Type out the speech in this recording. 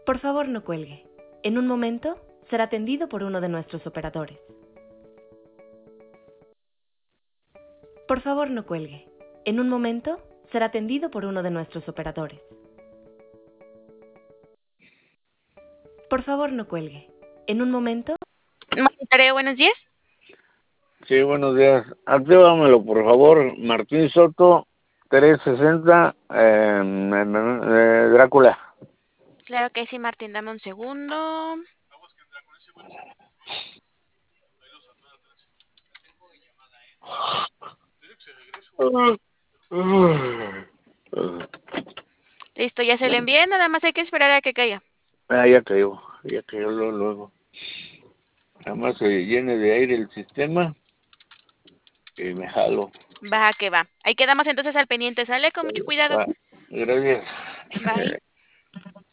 Por favor, no cuelgue. En un momento será atendido por uno de nuestros operadores. Por favor, no cuelgue. En un momento será atendido por uno de nuestros operadores. Por favor, no cuelgue. En un momento... Monitoreo, buenos días. Sí, buenos días. Actívamelo, por favor. Martín Soto, 360, Drácula. Claro que sí, Martín, dame un segundo. Listo, ya se lo envié, nada más hay que esperar a que caiga. Ya cayó luego. Nada más se llene de aire el sistema y me jalo. Va que va. Ahí quedamos entonces al pendiente, ¿sale? Con mucho cuidado. Gracias. Bye.